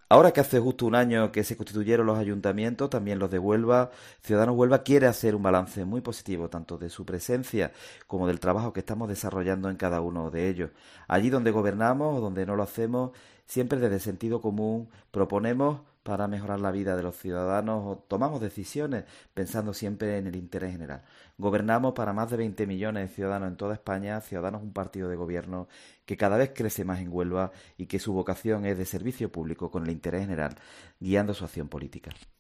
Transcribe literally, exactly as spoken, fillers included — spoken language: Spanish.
Ahora que hace justo un año que se constituyeron los ayuntamientos, también los de Huelva, Ciudadanos Huelva quiere hacer un balance muy positivo tanto de su presencia como del trabajo que estamos desarrollando en cada uno de ellos. Allí donde gobernamos o donde no lo hacemos, siempre desde el sentido común proponemos para mejorar la vida de los ciudadanos o tomamos decisiones pensando siempre en el interés general. Gobernamos para más de veinte millones de ciudadanos en toda España, Ciudadanos un partido de gobierno que cada vez crece más en Huelva y que su vocación es de servicio público con el interés general, guiando su acción política.